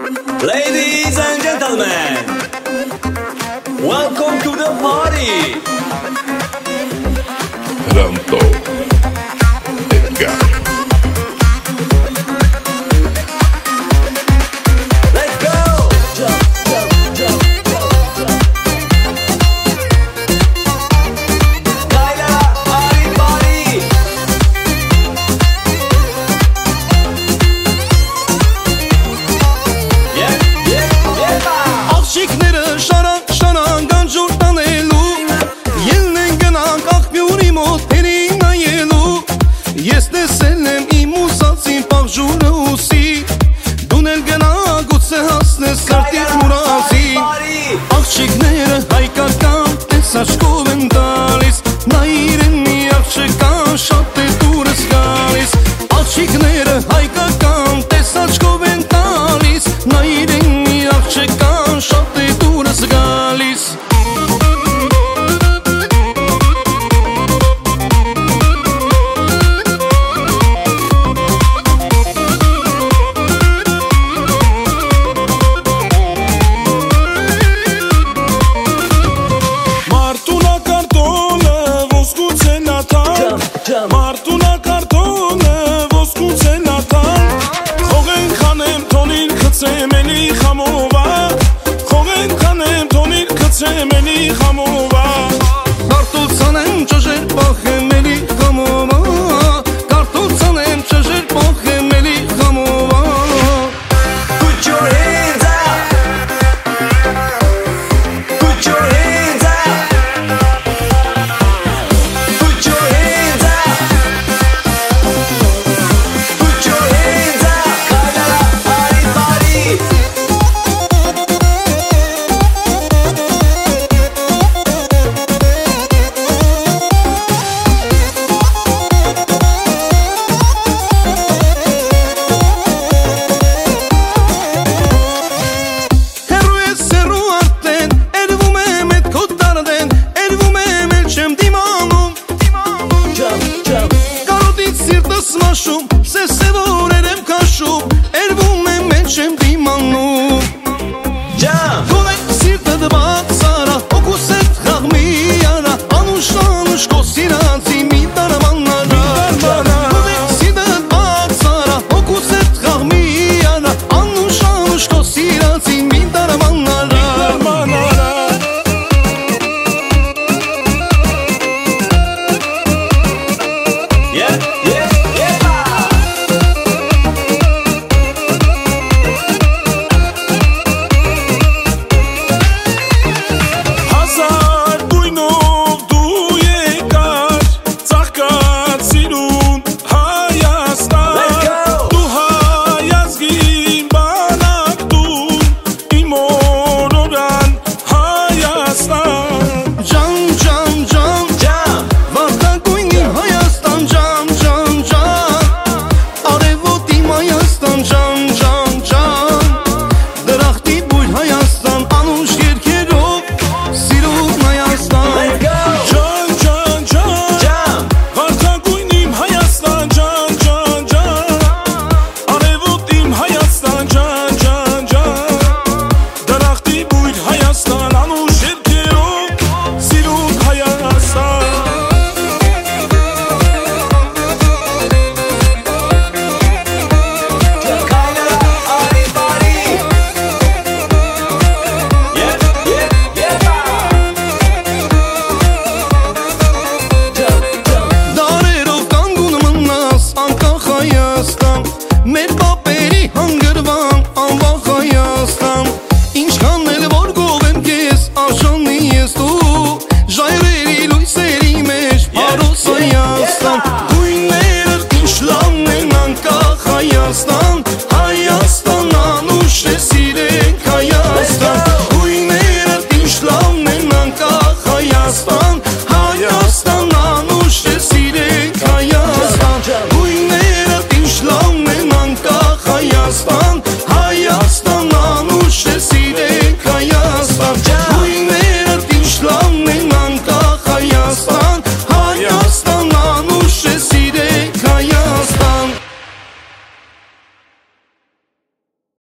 Ladies and gentlemen, welcome to the party. Pronto, Edgar. Let's go. Jump, jump, jump, jump, jump. Layla, party, party. Yeah, yeah, yeah. Աղջիկները շարան գանջուր տանելու Ելն են գնանք աղբյուրի մոտ հերին նայելու Ես տեսել եմ իմ ուսացին պաղժուրը ուսի Դուն էլ գնա գուցե հասնես սարտիտ մուրազի Աղջիկները հայկական տեսաչկով են տալիս Նայիր են մի աղջկան շատ է դուրս գալիս Աղջիկները հայկական տեսաչկով են տալիս Նայիր են մի աղջկան շատ է դուրս գալիս Մարտունա կարտոնը ոսկուց է նատան Մարտունա կարտոնը ոսկուց է նատան Խողեն խանեմ տոնին կծեմ էլի խամովա Խողեն խանեմ տոնին կծեմ էլի խամովա Կարտոց անեմ ճժեր պախեմ էլի խամովա Կարտոց անեմ ճժեր պախեմ էլի խամովա Put your hands up. Put your hands up. Put your hands up. Put your hands up. Layla, party, party. Հերու ես հերու արդեն Էրվում եմ էտ քո տարդեն Էրվում եմ էլ չեմ դիմանում Jump, jump. Կարոտից սիրտս մաշում Սև-սևորեր եմ կաշում Էրվում եմ էլ չեմ դիմանում Jump. Գոնե սիրտը դված արա Օգուս էտ խաղմի արա Անուշ կո սիրացի մի տարման արա Գոնե սիրտը դված արա Օգուս էտ խաղմի արա Անուշ կո սիրացի